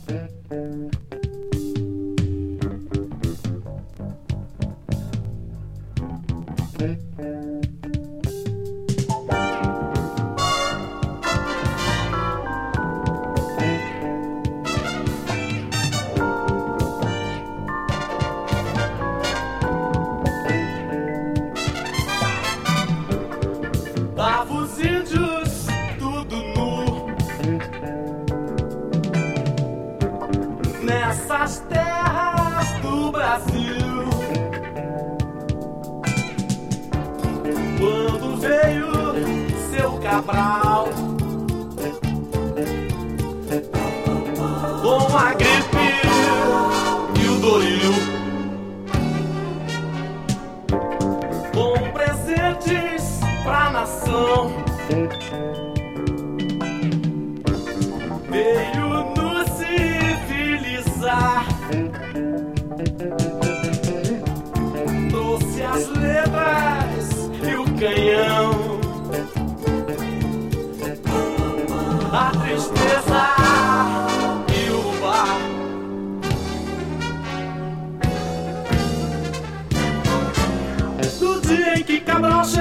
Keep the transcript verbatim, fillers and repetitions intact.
Tava os índios tudo nu nessas terras do Brasil. Quando veio seu Cabral com a gripe e o Doril, com presentes pra nação, veio nos civilizar, trouxe as letras e o canhão, a tristeza e o bar. No dia em que Cabral chegou